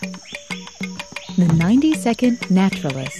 The 90-Second Naturalist.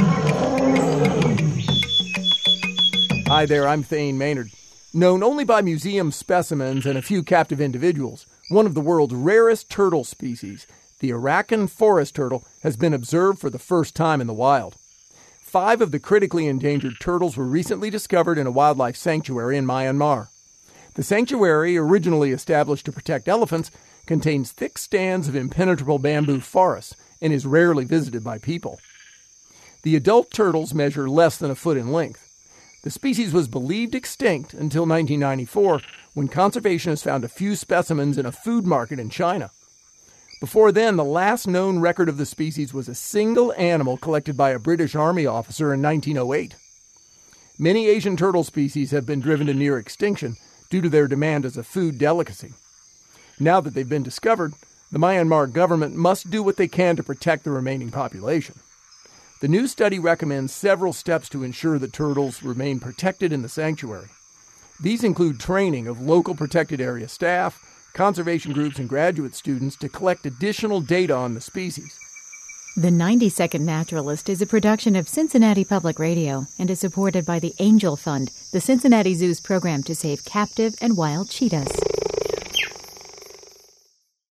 Hi there, I'm Thane Maynard. Known only by museum specimens and a few captive individuals, one of the world's rarest turtle species, the Arakan forest turtle, has been observed for the first time in the wild. 5 of the critically endangered turtles were recently discovered in a wildlife sanctuary in Myanmar. The sanctuary, originally established to protect elephants, contains thick stands of impenetrable bamboo forests and is rarely visited by people. The adult turtles measure less than a foot in length. The species was believed extinct until 1994, when conservationists found a few specimens in a food market in China. Before then, the last known record of the species was a single animal collected by a British Army officer in 1908. Many Asian turtle species have been driven to near extinction due to their demand as a food delicacy. Now that they've been discovered, the Myanmar government must do what they can to protect the remaining population. The new study recommends several steps to ensure that turtles remain protected in the sanctuary. These include training of local protected area staff, conservation groups, and graduate students to collect additional data on the species. The 90-Second Naturalist is a production of Cincinnati Public Radio and is supported by the Angel Fund, the Cincinnati Zoo's program to save captive and wild cheetahs.